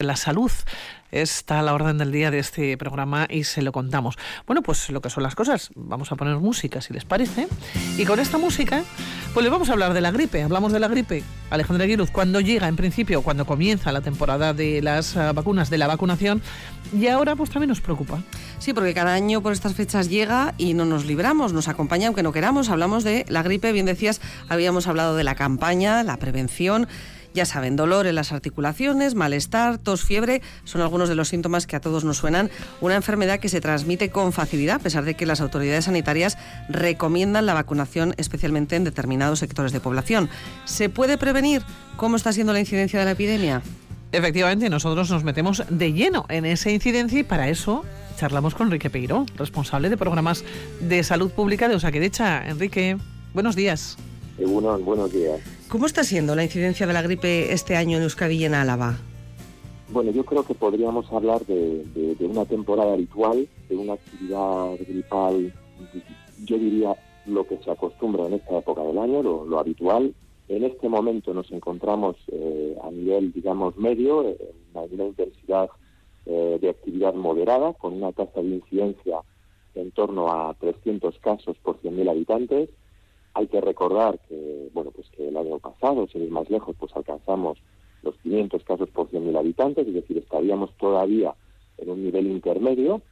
La salud está a la orden del día de este programa y se lo contamos. Bueno, pues lo que son las cosas, vamos a poner música si les parece, y con esta música pues les vamos a hablar de la gripe. Hablamos de la gripe, Alejandra Aguiluz, cuando llega, en principio, cuando comienza la temporada de las vacunas, de la vacunación, y ahora pues también nos preocupa. Sí, porque cada año por estas fechas llega y no nos libramos, nos acompaña aunque no queramos. Hablamos de la gripe, bien decías, habíamos hablado de la campaña, la prevención. Ya saben, dolor en las articulaciones, malestar, tos, fiebre, son algunos de los síntomas que a todos nos suenan. Una enfermedad que se transmite con facilidad, a pesar de que las autoridades sanitarias recomiendan la vacunación, especialmente en determinados sectores de población. ¿Se puede prevenir? ¿Cómo está siendo la incidencia de la epidemia? Efectivamente, nosotros nos metemos de lleno en esa incidencia y para eso charlamos con Enrique Peiró, responsable de programas de salud pública de Osakidecha. Enrique, buenos días. Buenos días. ¿Cómo está siendo la incidencia de la gripe este año en Euskadi y en Álava? Bueno, yo creo que podríamos hablar de una temporada habitual, de una actividad gripal, yo diría lo que se acostumbra en esta época del año, lo habitual. En este momento nos encontramos a nivel, digamos, medio, en una intensidad de actividad moderada, con una tasa de incidencia en torno a 300 casos por 100.000 habitantes. Hay que recordar que, bueno, pues que el año pasado, sin ir más lejos, pues alcanzamos los 500 casos por 100.000 habitantes, es decir, estaríamos todavía en un nivel intermedio,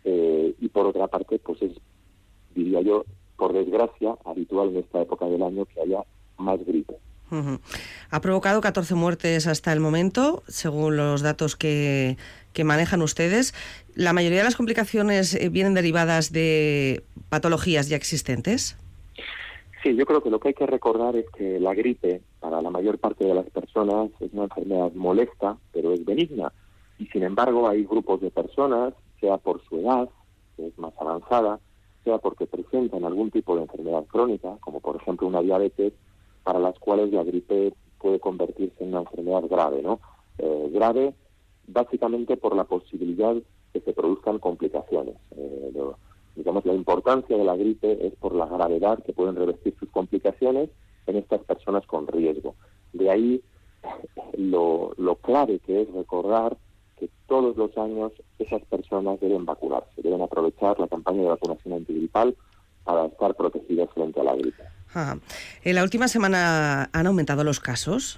y por otra parte, pues es, diría yo, por desgracia, habitual en esta época del año que haya más gripe. Uh-huh. Ha provocado 14 muertes hasta el momento, según los datos que manejan ustedes. ¿La mayoría de las complicaciones vienen derivadas de patologías ya existentes? Sí, yo creo que lo que hay que recordar es que la gripe, para la mayor parte de las personas, es una enfermedad molesta, pero es benigna. Y sin embargo, hay grupos de personas, sea por su edad, que es más avanzada, sea porque presentan algún tipo de enfermedad crónica, como por ejemplo una diabetes, para las cuales la gripe puede convertirse en una enfermedad grave, ¿no? Grave básicamente por la posibilidad de que se produzcan complicaciones. Digamos, la importancia de la gripe es por la gravedad que pueden revestir sus complicaciones en estas personas con riesgo. De ahí lo clave que es recordar que todos los años esas personas deben vacunarse, deben aprovechar la campaña de vacunación antigripal para estar protegidas frente a la gripe. ¿En la última semana han aumentado los casos?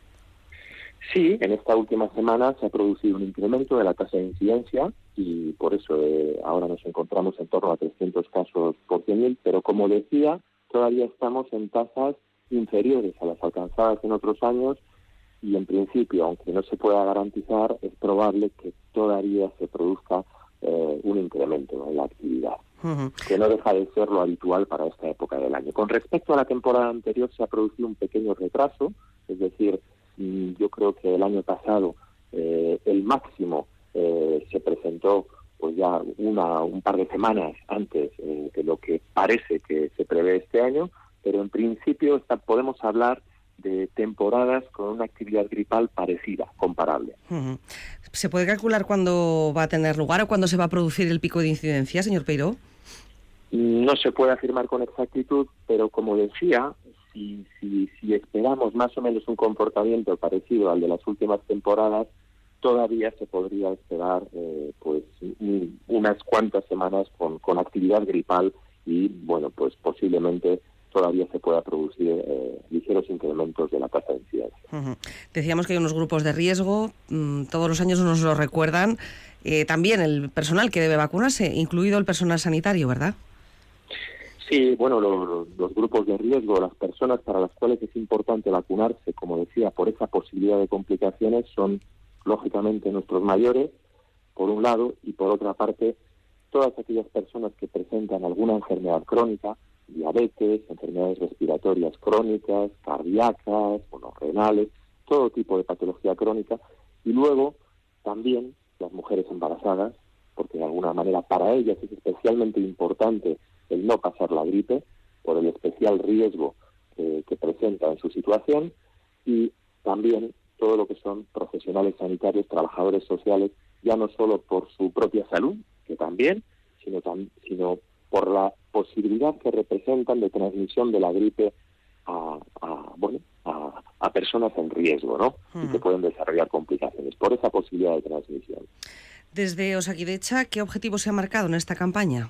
Sí, en esta última semana se ha producido un incremento de la tasa de incidencia y por eso ahora nos encontramos en torno a 300 casos por 100.000, pero como decía, todavía estamos en tasas inferiores a las alcanzadas en otros años y en principio, aunque no se pueda garantizar, es probable que todavía se produzca un incremento en la actividad, que no deja de ser lo habitual para esta época del año. Con respecto a la temporada anterior se ha producido un pequeño retraso, es decir, yo creo que el año pasado el máximo se presentó pues ya un par de semanas antes de lo que parece que se prevé este año, pero en principio podemos hablar de temporadas con una actividad gripal parecida, comparable. Uh-huh. ¿Se puede calcular cuándo va a tener lugar o cuándo se va a producir el pico de incidencia, señor Peiró? No se puede afirmar con exactitud, pero como decía, si esperamos más o menos un comportamiento parecido al de las últimas temporadas, todavía se podría esperar pues unas cuantas semanas con actividad gripal y, bueno, pues posiblemente todavía se pueda producir ligeros incrementos de la tasa de incidencia. Uh-huh. Decíamos que hay unos grupos de riesgo, todos los años nos lo recuerdan, también el personal que debe vacunarse, incluido el personal sanitario, ¿verdad? Sí, bueno, los grupos de riesgo, las personas para las cuales es importante vacunarse, como decía, por esa posibilidad de complicaciones, son lógicamente nuestros mayores, por un lado, y por otra parte, todas aquellas personas que presentan alguna enfermedad crónica, diabetes, enfermedades respiratorias crónicas, cardíacas, renales, todo tipo de patología crónica, y luego también las mujeres embarazadas, porque de alguna manera para ellas es especialmente importante el no pasar la gripe, por el especial riesgo que presenta en su situación, y también todo lo que son profesionales sanitarios, trabajadores sociales, ya no solo por su propia salud, que también, sino por la posibilidad que representan de transmisión de la gripe a a personas en riesgo, ¿no? Y que pueden desarrollar complicaciones por esa posibilidad de transmisión. Desde Osakidetza, ¿qué objetivo se ha marcado en esta campaña?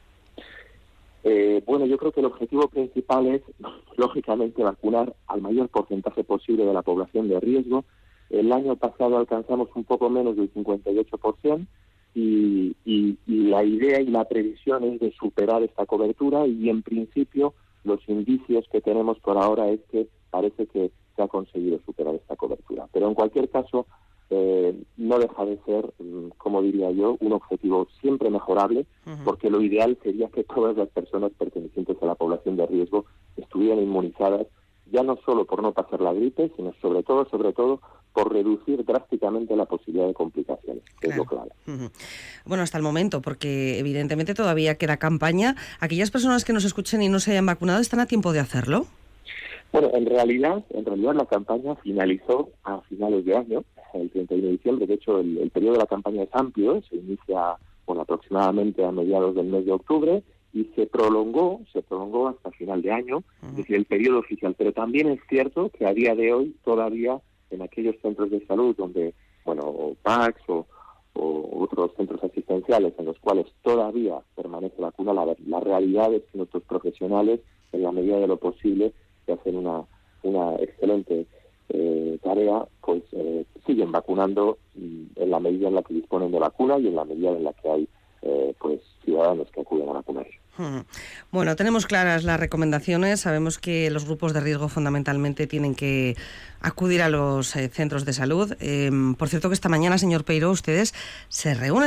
Bueno, yo creo que el objetivo principal es, lógicamente, vacunar al mayor porcentaje posible de la población de riesgo. El año pasado alcanzamos un poco menos del 58%, y la idea y la previsión es de superar esta cobertura, y en principio los indicios que tenemos por ahora es que parece que se ha conseguido superar esta cobertura. Pero en cualquier caso, no deja de ser, como diría yo, un objetivo siempre mejorable, porque lo ideal sería que todas las personas pertenecientes a la población de riesgo estuvieran inmunizadas, ya no solo por no pasar la gripe, sino sobre todo, por reducir drásticamente la posibilidad de complicaciones, que es lo clave. Bueno, hasta el momento, porque evidentemente todavía queda campaña. ¿Aquellas personas que nos escuchen y no se hayan vacunado están a tiempo de hacerlo? Bueno, en realidad la campaña finalizó a finales de año, el 31 de diciembre. De hecho, el periodo de la campaña es amplio, se inicia aproximadamente a mediados del mes de octubre, y se prolongó hasta final de año, es decir, el periodo oficial. Pero también es cierto que a día de hoy todavía en aquellos centros de salud donde, o PACS o otros centros asistenciales en los cuales todavía permanece vacuna, la realidad es que nuestros profesionales, en la medida de lo posible, que hacen una excelente tarea, pues siguen vacunando en la medida en la que disponen de vacuna y en la medida en la que hay ciudadanos que acuden a vacunarse. Bueno, tenemos claras las recomendaciones. Sabemos que los grupos de riesgo fundamentalmente tienen que acudir a los centros de salud. Por cierto, que esta mañana, señor Peiró, ustedes se reúne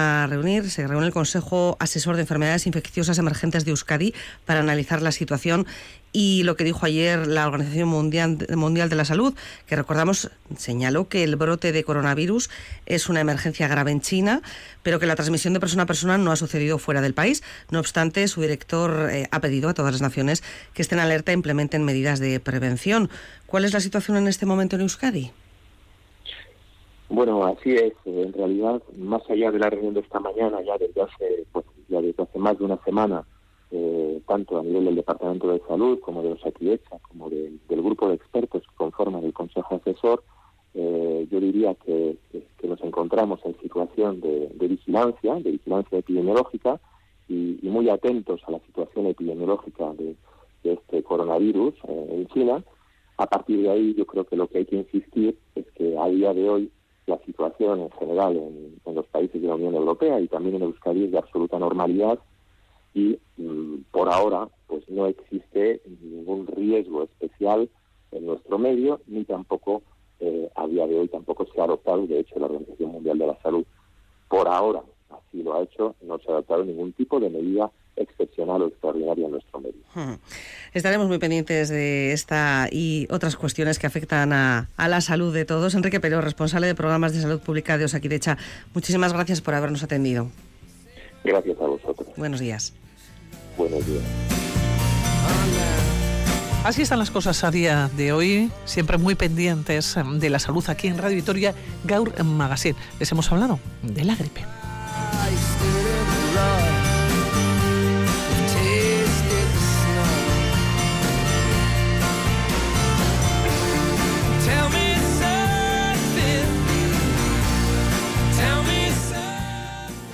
el Consejo Asesor de Enfermedades Infecciosas Emergentes de Euskadi para analizar la situación y lo que dijo ayer la Organización Mundial de la Salud, que recordamos señaló que el brote de coronavirus es una emergencia grave en China, pero que la transmisión de persona a persona no ha sucedido fuera del país. No obstante, su director ha pedido a todas las naciones que estén alerta e implementen medidas de prevención. ¿Cuál es la situación en este momento en Euskadi? Bueno, así es. En realidad, más allá de la reunión de esta mañana, ya desde hace más de una semana, tanto a nivel del Departamento de Salud como de Osakidetza, como del grupo de expertos que conforman el Consejo Asesor, yo diría que nos encontramos en situación de vigilancia epidemiológica y muy atentos a la situación epidemiológica de este coronavirus en China. A partir de ahí, yo creo que lo que hay que insistir es que a día de hoy la situación en general en los países de la Unión Europea y también en Euskadi es de absoluta normalidad, y por ahora pues no existe ningún riesgo especial en nuestro medio, ni tampoco a día de hoy tampoco se ha adoptado. De hecho, la Organización Mundial de la Salud por ahora así lo ha hecho, no se ha adoptado ningún tipo de medida excepcional o extraordinaria en nuestro medio. Estaremos muy pendientes de esta y otras cuestiones que afectan a la salud de todos. Enrique Peiró, responsable de programas de salud pública de Osakidetza, muchísimas gracias por habernos atendido. Gracias a vosotros. Buenos días. Buenos días. Así están las cosas a día de hoy, siempre muy pendientes de la salud aquí en Radio Vitoria, Gaur Magazine. Les hemos hablado de la gripe.